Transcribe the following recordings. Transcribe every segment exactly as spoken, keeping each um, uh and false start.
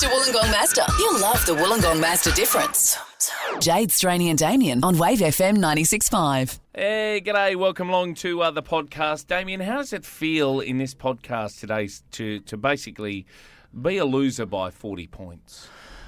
to Wollongong Master. You'll love the Wollongong Master difference. Jade, Straney and Damien on Wave F M ninety-six point five. Hey, g'day. Welcome along to uh, the podcast. Damien, how does it feel in this podcast today to, to basically be a loser by forty points?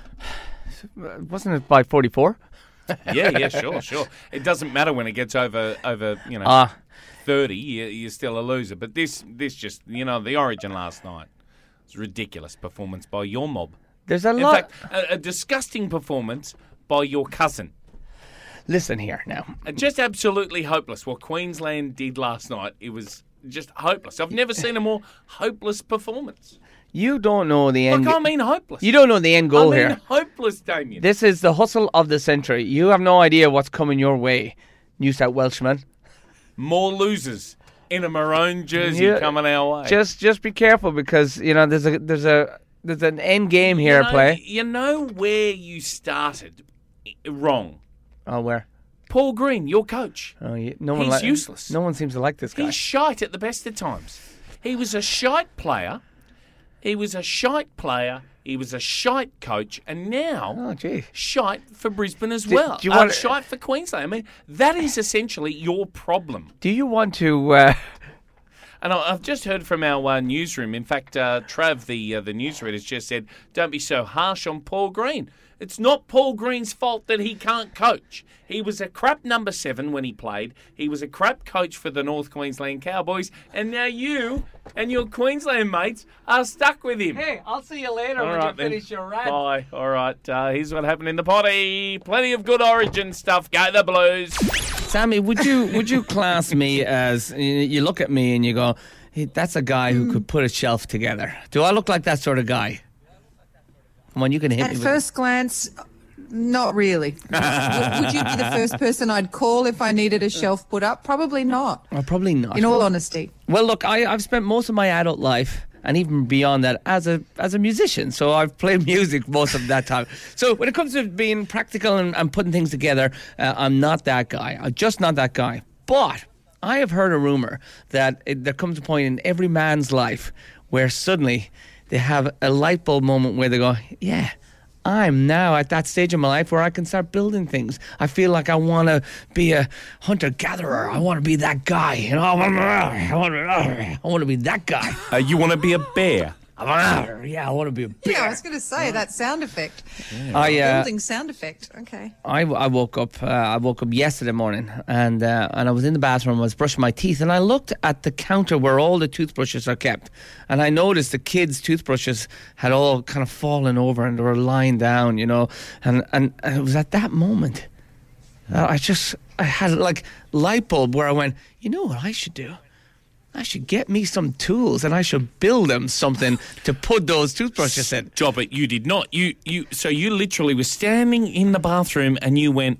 Wasn't it by forty-four? yeah, yeah, sure, sure. It doesn't matter when it gets over, over you know, uh, thirty, you, you're still a loser. But this, this just, you know, the Origin last night was a ridiculous performance by your mob. There's a in lot. fact, a, a disgusting performance by your cousin. Listen here now. Just absolutely hopeless. What Queensland did last night, it was just hopeless. I've never seen a more hopeless performance. You don't know the end. Look, I mean hopeless. You don't know the end goal I mean here. hopeless, Damien. This is the hustle of the century. You have no idea what's coming your way, New South Welshman. More losers in a maroon jersey You- coming our way. Just, just be careful because you know there's a, there's a, there's an end game here you at know, play. You know where you started wrong. Oh, where? Paul Green, your coach. Oh, yeah. No one. He's li- useless. No one seems to like this guy. He's shite at the best of times. He was a shite player. He was a shite player. He was a shite coach. And now, Oh, gee. shite for Brisbane as Do- well. do you Uh, want- shite for Queensland. I mean, that is essentially your problem. Do you want to? Uh, And I- I've just heard from our uh, newsroom. In fact, uh, Trav, the uh, the newsreader, has just said, don't be so harsh on Paul Green. It's not Paul Green's fault that he can't coach. He was a crap number seven when he played. He was a crap coach for the North Queensland Cowboys. And now you and your Queensland mates are stuck with him. hey, I'll see you later All when right, you then. finish your rant. Bye. All right. Uh, here's what happened in the potty. Plenty of good Origin stuff. Go the Blues. Sammy, would you would you class me as, you look at me and you go, hey, that's a guy who could put a shelf together? Do I look like that sort of guy? Come on, you can hit At me with first glance, not really. would, would you be the first person I'd call if I needed a shelf put up? Probably not, it. Oh, probably not. in all honesty. Well, look, I, I've spent most of my adult life, and even beyond that, as a as a musician. So I've played music most of that time. So when it comes to being practical and, and putting things together, uh, I'm not that guy. I'm just not that guy. But I have heard a rumour that it, there comes a point in every man's life where suddenly they have a light bulb moment where they go, yeah, I'm now at that stage of my life where I can start building things. I feel like I want to be a hunter-gatherer. I want to be that guy. You know, I want to, I want to, I want to be that guy. Uh, you want to be a bear? I want to, yeah, I want to be a bear. Yeah, I was going to say that sound effect. I, uh, Building sound effect. Okay. I, I woke up. Uh, I woke up yesterday morning, and uh, and I was in the bathroom. I was brushing my teeth, and I looked at the counter where all the toothbrushes are kept, and I noticed the kids' toothbrushes had all kind of fallen over, and they were lying down, you know. And and, and it was at that moment, uh, I just I had like light bulb where I went, you know what I should do? I should get me some tools, and I should build them something to put those toothbrushes in. Job it, you did not. You you. So you literally were standing in the bathroom and you went,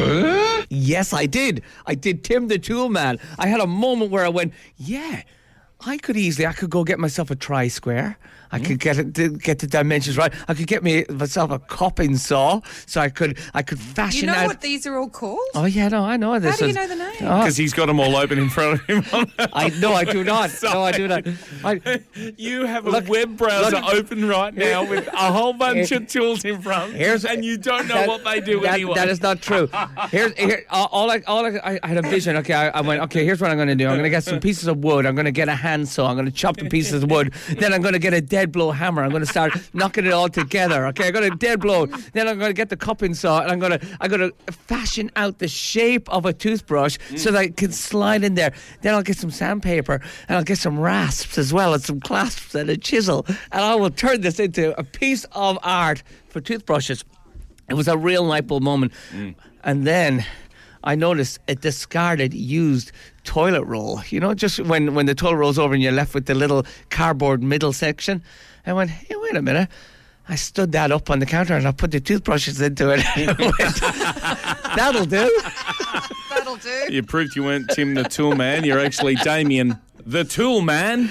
uh? Yes, I did. I did Tim the Tool Man. I had a moment where I went, yeah, I could easily, I could go get myself a tri-square. I could get it, get the dimensions right. I could get me myself a copping saw, so I could I could fashion You know out. what these are all called? Oh yeah, no, I know this. How do you is- know the name? Oh, because he's got them all open in front of him. I no, I do not. No, I do not. I, You have a Look, web browser look. open right now with a whole bunch of tools in front, Here's- and you don't know that- what they do that, anyway. That is not true. Here's here, all, all I all I, I had a vision. Okay, I, I went. Okay, here's what I'm going to do. I'm going to get some pieces of wood. I'm going to get a handsaw. I'm going to chop the pieces of wood. Then I'm going to get a dead blow hammer. I'm going to start knocking it all together. Okay, I'm going to dead blow. Then I'm going to get the cupping saw, and I'm going to I'm going to fashion out the shape of a toothbrush so that it can slide in there. Then I'll get some sandpaper, and I'll get some rasps as well, and some clasps and a chisel, and I will turn this into a piece of art for toothbrushes. It was a real light bulb moment. Mm. And then I noticed a discarded, used toilet roll. You know, just when, when the toilet rolls over and you're left with the little cardboard middle section. I went, hey, wait a minute. I stood that up on the counter and I put the toothbrushes into it. Went, that'll do. That'll do. You proved you weren't Tim the Tool Man. You're actually Damien the Tool Man.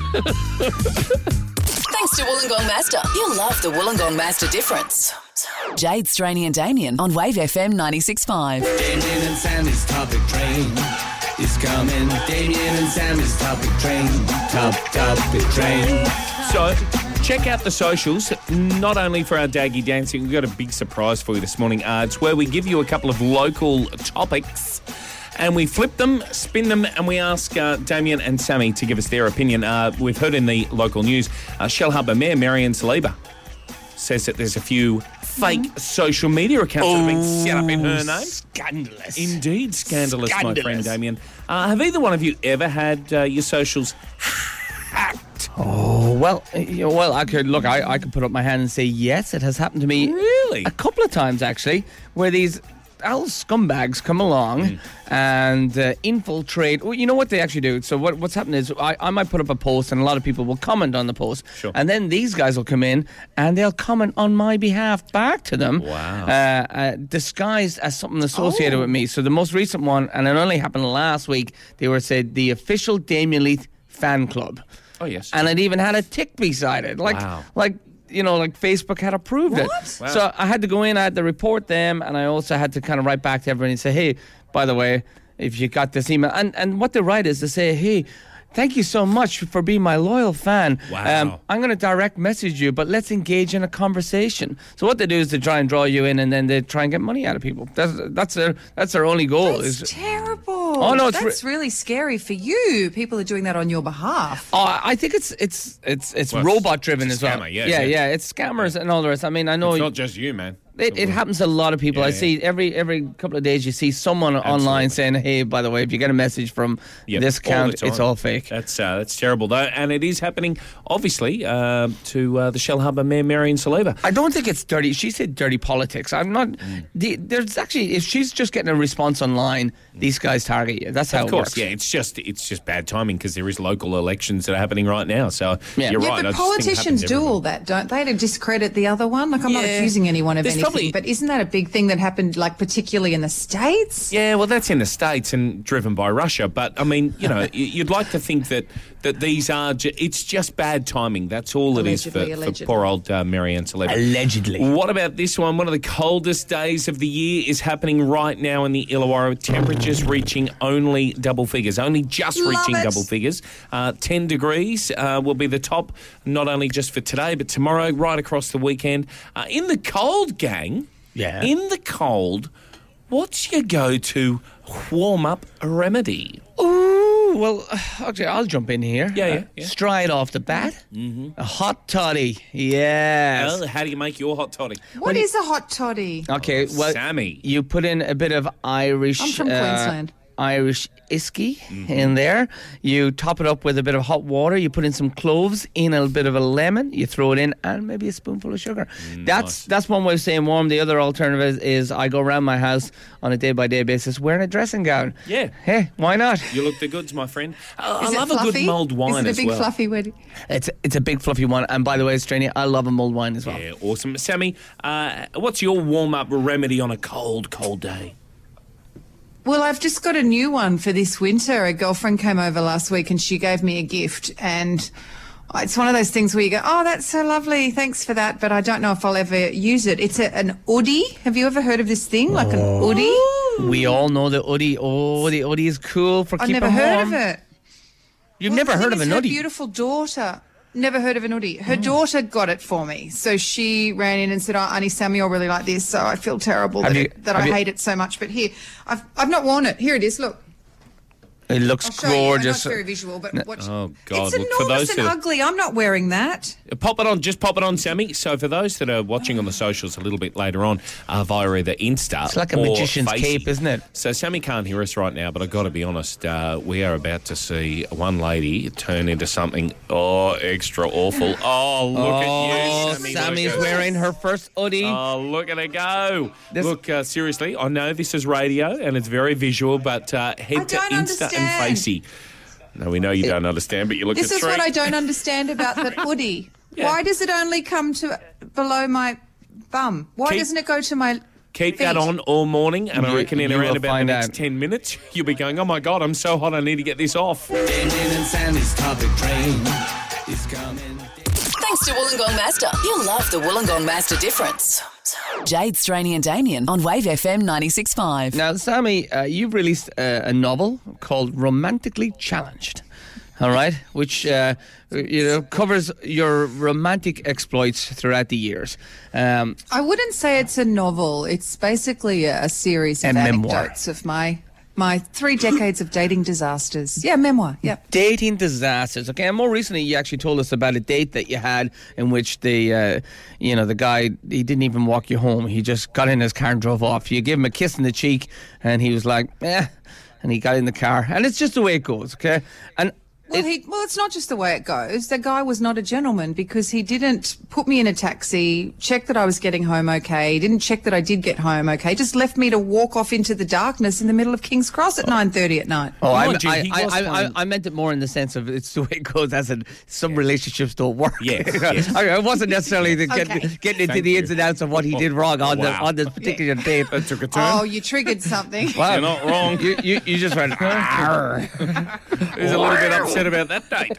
Thanks to Wollongong Master. You'll love the Wollongong Master difference. Jade, Straney and Damien on Wave F M ninety-six point five. Damien and Sammy's topic train is coming. Damien and Sammy's topic train. Top topic train. So, Check out the socials, not only for our Daggy Dancing, we've got a big surprise for you this morning. Uh, it's where we give you a couple of local topics and we flip them, spin them, and we ask uh, Damien and Sammy to give us their opinion. Uh, we've heard in the local news, uh, Shellharbour Mayor Marion Saliba says that there's a few fake mm. social media accounts that have been set up in her name. Scandalous. Indeed, scandalous, Scandalous. my friend Damien. Uh, have either one of you ever had uh, your socials hacked? Oh, well, uh, you know, well, I could, look, I, I could put up my hand and say yes, it has happened to me. Really? A couple of times, actually, where these owl scumbags come along mm. and uh, infiltrate. Well, you know what they actually do? So what, what's happened is I, I might put up a post and a lot of people will comment on the post. Sure. And then these guys will come in and they'll comment on my behalf back to them. Wow. Uh, uh, disguised as something associated Oh. with me. So the most recent one, and it only happened last week, they were said the official Damien Leith fan club. Oh, yes. And it even had a tick beside it. Like, Wow. like you know, like Facebook had approved it. What? Wow. So I had to go in, I had to report them, and I also had to kind of write back to everybody and say, hey, by the way, if you got this email. And, and what they write is to say, hey, thank you so much for being my loyal fan. Wow. I'm going to direct message you, but let's engage in a conversation. So what they do is they try and draw you in, and then they try and get money out of people. That's that's their that's their only goal. That's is terrible. Oh, no, it's re- That's really scary for you. People are doing that on your behalf. Oh, I think it's it's it's it's Well, robot driven it's as a well. scammer, yeah, yeah, yeah. yeah. It's scammers and all the rest. I mean, I know It's not just you, man. It, it happens to a lot of people. Yeah, I yeah. see every every couple of days you see someone online saying, "Hey, by the way, if you get a message from Yep, this all the account, time. it's all fake." That's uh, that's terrible, though, and it is happening, obviously, uh, to uh, the Shellharbour Mayor Marion Saliba. I don't think it's dirty. She said dirty politics. I'm not. Mm. The, there's actually, if she's just getting a response online, these guys target you. That's how Of it course, works. yeah. It's just it's just bad timing because there is local elections that are happening right now. So Yeah. you're Yeah, right. I but just think it politicians happens do everywhere. all that, don't they, to discredit the other one? Like, I'm not Yeah. accusing anyone of There's anything, probably- but isn't that a big thing that happened, like, particularly in the States? Yeah, well, that's in the States and driven by Russia. But, I mean, you know, y- you'd like to think that, that these are... Ju- it's just bad timing. That's all it is for, Allegedly, for allegedly. poor old uh, Marianne Saliba. Allegedly. What about this one? One of the coldest days of the year is happening right now in the Illawarra. Temperatures reaching only double figures, only just Love reaching it. double figures. Uh, ten degrees uh, will be the top, not only just for today, but tomorrow, right across the weekend. Uh, in the cold, gang, Yeah. in the cold, what's your go-to warm-up remedy? Ooh, well, okay, I'll jump in here. Yeah, yeah, Uh, yeah. Straight off the bat, mm-hmm. a hot toddy. Yes. Well, how do you make your hot toddy? What is a hot toddy? Okay, well, Sammy. you put in a bit of Irish. I'm from uh, Queensland. Irish isky Mm-hmm. in there. You top it up with a bit of hot water. You put in some cloves, in a bit of a lemon. You throw it in, and maybe a spoonful of sugar. Mm, that's that's one way of saying warm. The other alternative is, is I go around my house on a day by day basis wearing a dressing gown. Yeah. Hey, why not? You look the goods, my friend. Uh, I Is it love a fluffy? good mulled wine Is it a as big well. fluffy wedding? It's it's a big fluffy one. And by the way, Australia, I love a mulled wine as well. Yeah, awesome. Sammy, uh, what's your warm-up remedy on a cold, cold day? Well, I've just got a new one for this winter. A girlfriend came over last week and she gave me a gift, and it's one of those things where you go, oh, that's so lovely, thanks for that, but I don't know if I'll ever use it. It's a, an Oodie. Have you ever heard of this thing, like an Oodie? We all know the Oodie. Oh, the Oodie is cool for I've keeping never heard warm. of it. You've Well, never the heard thing of is, an her Oodie? beautiful daughter. Never heard of an Oodie. Oh. Her daughter got it for me. So she ran in and said, oh, Auntie Samuel really like this, so I feel terrible Have that, you- it, that have I you- hate it so much. But here, I've, I've not worn it. Here it is, look. It looks I'll show you. I know gorgeous. it's very visual, but watch. Oh, God, It's look, for enormous those and who- ugly. I'm not wearing that. Pop it on, just pop it on, Sammy. So for those that are watching on the socials a little bit later on, uh, via either Insta It's like a or magician's Facey. cape, isn't it? So Sammy can't hear us right now, but I've got to be honest, uh, we are about to see one lady turn into something, oh, extra awful. Oh, look Oh, at you, Sammy. Sammy's Look at- wearing her first Oodie. Oh, look at her go. This- Look, uh, seriously, I know this is radio and it's very visual, but uh, head I to don't Insta understand. and Facey. No, we know you don't understand, but you look This at is three. what I don't understand about the Oodie. Yeah. Why does it only come to below my bum? Why Keep- doesn't it go to my Keep feet? that on all morning, and I You- reckon in you around will about the find next out. ten minutes, you'll be going, oh my God, I'm so hot, I need to get this off. Damien and Sammy's topic train is coming. Thanks to Wollongong Master. You'll love the Wollongong Master difference. Jade, Straney and Damien on Wave F M ninety-six point five. Now, Sammy, uh, you've released uh, a novel called Romantically Challenged. all right, which uh, you know covers your romantic exploits throughout the years. Um, I wouldn't say it's a novel. It's basically a, a series of A memoir. anecdotes of my my three decades of dating disasters. Yeah, memoir. Yeah. Dating disasters. Okay, and more recently, you actually told us about a date that you had in which the, uh, you know, the guy, he didn't even walk you home. He just got in his car and drove off. You gave him a kiss in the cheek, and he was like, eh, and he got in the car, and it's just the way it goes. Okay, and. Well, he, well, it's not just the way it goes. The guy was not a gentleman because he didn't put me in a taxi, check that I was getting home okay, didn't check that I did get home okay, just left me to walk off into the darkness in the middle of King's Cross at nine thirty at night. Oh, I, Mind you, I, he I, was I, I, fine. I meant it more in the sense of it's the way it goes, as in some relationships don't work. Yes, You know, yes. I, I wasn't necessarily the, get, Okay. getting into Thank the you. ins and outs of what he did wrong on, the, Wow. on this particular date. That took a turn. Oh, you triggered something. Wow. You're not wrong. You, you, you just went, "Arr." He's a little bit upset about that date.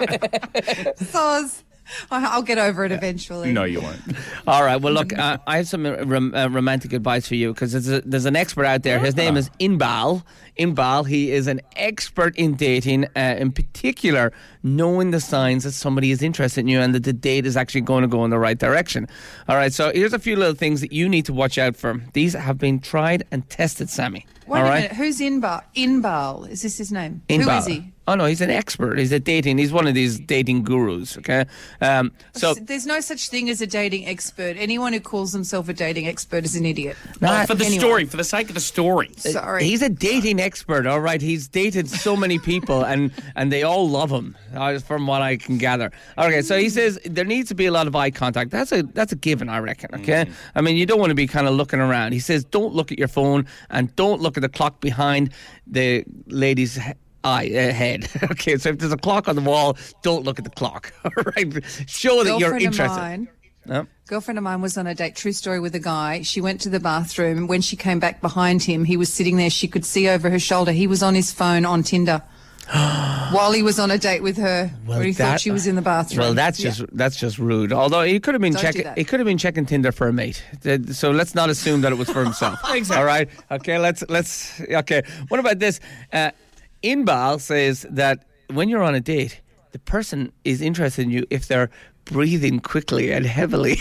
Soz. I- I'll get over it eventually. No, you won't. All right. Well, look, uh, I have some uh, rom- uh, romantic advice for you because there's, a- there's an expert out there. His name is Inbal. Inbal. He is an expert in dating, uh, in particular, knowing the signs that somebody is interested in you and that the date is actually going to go in the right direction. All right. So here's a few little things that you need to watch out for. These have been tried and tested, Sammy. Wait All a right. minute. Who's Inbal? Inbal. Is this his name? Who Inbal. is he? Oh no, he's an expert. He's a dating. He's one of these dating gurus. Okay. Um, so. There's no such thing as a dating expert. Anyone who calls themselves a dating expert is an idiot. Oh, for the Anyway. story, for the sake of the story. Sorry. He's a dating expert, all right. He's dated so many people, and and they all love him, uh, from what I can gather. Okay, so he says there needs to be a lot of eye contact. That's a that's a given, I reckon. Okay, I mean you don't want to be kind of looking around. He says don't look at your phone and don't look at the clock behind the lady's he- eye uh, head. Okay, so if there's a clock on the wall, don't look at the clock. All right, show that you're Girlfriend of interested. mine- No? Girlfriend of mine was on a date, true story, with a guy. She went to the bathroom, and when she came back behind him, he was sitting there. She could see over her shoulder. He was on his phone on Tinder while he was on a date with her, where he that- thought she was in the bathroom. Well, that's Yeah. just that's just rude. Although he could have been Don't do checking, that. he could have been checking Tinder for a mate. Th- So let's not assume that it was for himself. Exactly. All right. Okay. Let's let's. Okay. What about this? Uh, Inbal says that when you're on a date, the person is interested in you if they're breathing quickly and heavily.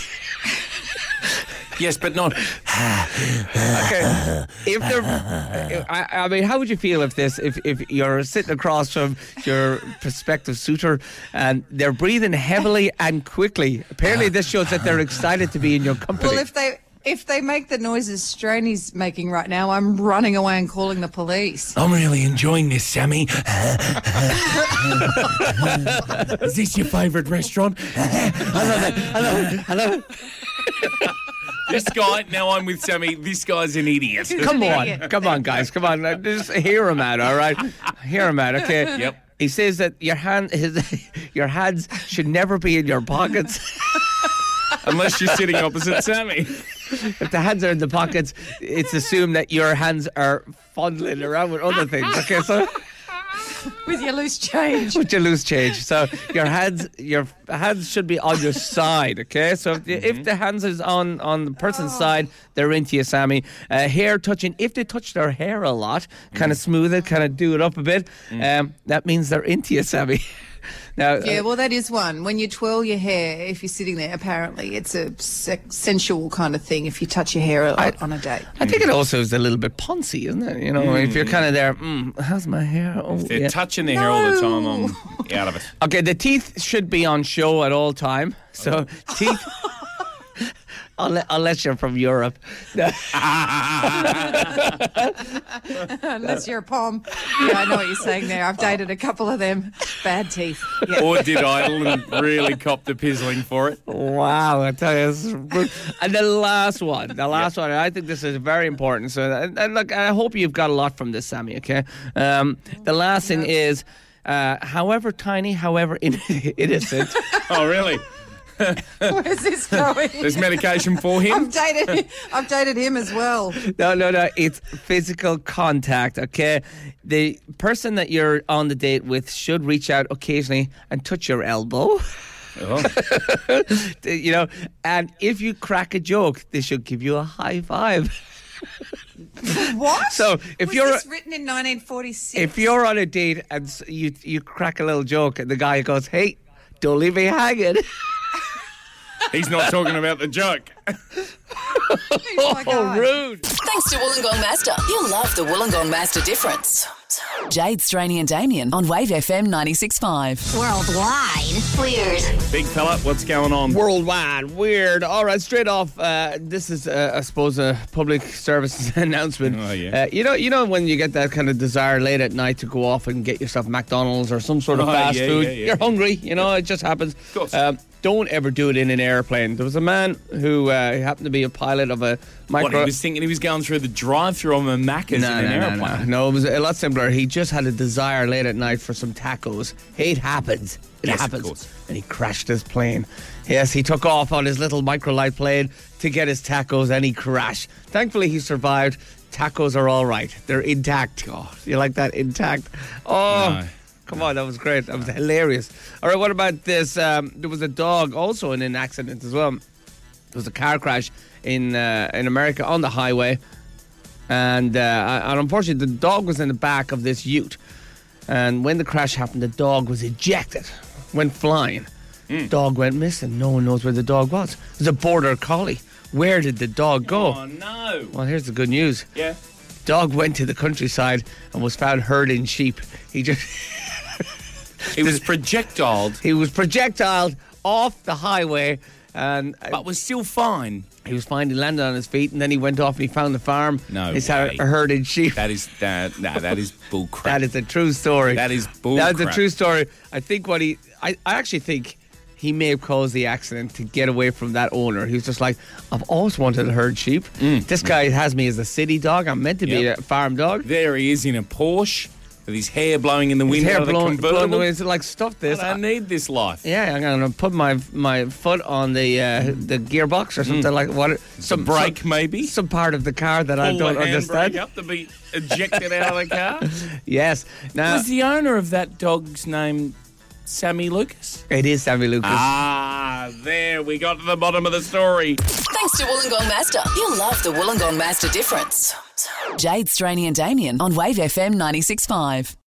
Yes, but not. Okay. If they're, I, I mean, how would you feel if this, if, if you're sitting across from your prospective suitor and they're breathing heavily and quickly? Apparently, this shows that they're excited to be in your company. Well, if they if they make the noises Straney's making right now, I'm running away and calling the police. I'm really enjoying this, Sammy. Is this your favourite restaurant? Hello. This guy, now I'm with Sammy, this guy's an idiot. Come an on, idiot. come on, guys, come on. Uh, Just hear him out, all right? Hear him out, okay? Yep. He says that your hand, his, your hands should never be in your pockets. Unless you're sitting opposite Sammy. If the hands are in the pockets, it's assumed that your hands are fondling around with other things. Okay, so With your loose change. with your loose change. So your hands, your hands should be on your side. Okay, so if, the, if the hands is on on the person's side, they're into you, Sammy. Uh, hair touching. If they touch their hair a lot, kind of smooth it, kind of do it up a bit. Um, that means they're into you, Sammy. Now, Yeah, uh, well, that is one. When you twirl your hair, if you're sitting there, apparently it's a se- sensual kind of thing if you touch your hair a lot on a date. I think it also is a little bit poncy, isn't it? You know, if you're kind of there, mm, how's my hair? Oh, They're yeah. touching their hair all the time. I'm out of it. Okay, the teeth should be on show at all time. So teeth, unless, unless you're from Europe. Unless you're a pom. Yeah, I know what you're saying there. I've dated a couple of them. Bad teeth. Yeah. Or did Idle and really cop the pizzling for it. Wow, I tell you, this is rude. And the last one, the last one, I think this is very important. So, and, and look, I hope you've got a lot from this, Sammy. Okay, um, the last thing is, uh, however tiny, however in- innocent. Oh, really? Where's this going? There's medication for him? I've dated, I've dated him as well. No, no, no. It's physical contact, okay? The person that you're on the date with should reach out occasionally and touch your elbow. Oh. You know, and if you crack a joke, they should give you a high five. What? So if was you're this written in nineteen forty-six? if you're on a date and s- you you crack a little joke and the guy goes, "Hey, don't leave me hanging." He's not talking about the joke. Oh, my Oh, God. rude. Thanks to Wollongong Master. You'll love the Wollongong Master difference. Jade, Straney and Damien on Wave F M ninety-six point five. Worldwide. Weird. Big fella, what's going on? Worldwide, weird. All right, straight off. Uh, this is, uh, I suppose, a public service announcement. Oh, yeah. Uh, you know, you know when you get that kind of desire late at night to go off and get yourself McDonald's or some sort of Oh, fast yeah, food. yeah, yeah, You're yeah. hungry. You know, it just happens. Of course. Um, don't ever do it in an airplane. There was a man who uh, happened to be a pilot of a What, micro. he was thinking he was going through the drive-through on the Macca's No, in an no, no, airplane. no, no. It was a lot simpler. He just had a desire late at night for some tacos. It happens. It Yes, of happens. course. And he crashed his plane. Yes, he took off on his little microlight plane to get his tacos and he crashed. Thankfully, he survived. Tacos are all right. They're intact. Oh, you like that? Intact. Oh. No. Come on, that was great. That was hilarious. All right, what about this? Um, there was a dog also in an accident as well. There was a car crash in uh, in America on the highway, and uh, and unfortunately, the dog was in the back of this ute. And when the crash happened, the dog was ejected, went flying. Dog went missing. No one knows where the dog was. It was a border collie. Where did the dog go? Oh, no. Well, here's the good news. Yeah. Dog went to the countryside and was found herding sheep. He just. He was projectiled, He was projectiled off the highway, and uh, but was still fine. he was fine. He landed on his feet, and then he went off and he found the farm. No he started way. herding sheep. That is that. Nah, that is bull crap. That is a true story. That is bull That's a crap. true story. I think what he, I, I actually think he may have caused the accident to get away from that owner. He was just like, I've always wanted to herd sheep. This guy has me as a city dog. I'm meant to be Mm. Yep. a farm dog. There he is in a Porsche with his hair blowing in the His wind hair out of the blowing, blowing convertible. away. It's like, stuff this. I don't need this life. Yeah, I'm gonna put my my foot on the uh, the gearbox or something like what? Some brake, some, maybe? Some part of the car that I Pull don't the handbrake understand. up to be ejected out of the car. Yes. Now Was the owner of that dog's name Sammy Lucas? it is Sammy Lucas. Ah, there we got to the bottom of the story. Thanks to Wollongong Master. You'll love the Wollongong Master difference. Jade, Straney and Damien on Wave F M ninety-six point five.